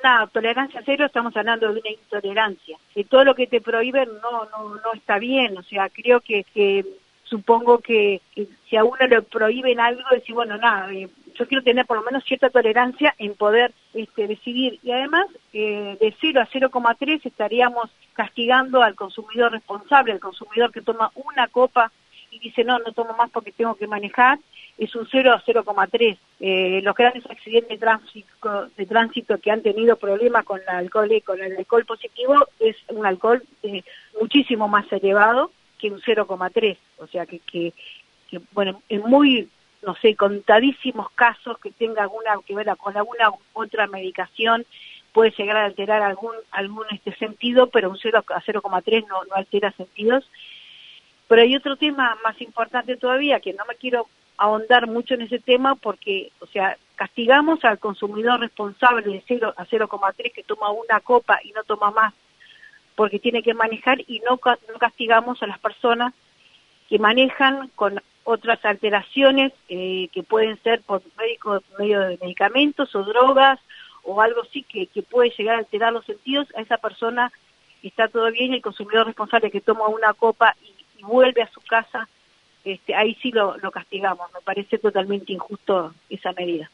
una tolerancia cero estamos hablando de una intolerancia. Todo lo que te prohíben no está bien, o sea, creo que supongo que si a uno le prohíben algo, decir, bueno, nada, yo quiero tener por lo menos cierta tolerancia en poder decidir. Y además, de 0 a 0,3 estaríamos castigando al consumidor responsable, al consumidor que toma una copa y dice, no tomo más porque tengo que manejar, es un 0 a 0,3. Los grandes accidentes de tránsito que han tenido problemas con el alcohol positivo es un alcohol muchísimo más elevado que un 0,3. O sea que bueno, en muy, no sé, contadísimos casos que tenga que ver con alguna otra medicación, puede llegar a alterar algún sentido, pero un 0 a 0,3 no altera sentidos. Pero hay otro tema más importante todavía, que no me quiero ahondar mucho en ese tema porque, o sea, castigamos al consumidor responsable de 0 a 0,3 que toma una copa y no toma más porque tiene que manejar, y no castigamos a las personas que manejan con otras alteraciones que pueden ser por medio de medicamentos o drogas o algo así que puede llegar a alterar los sentidos. A esa persona está todo bien, el consumidor responsable que toma una copa y vuelve a su casa, ahí sí lo castigamos. Me parece totalmente injusto esa medida.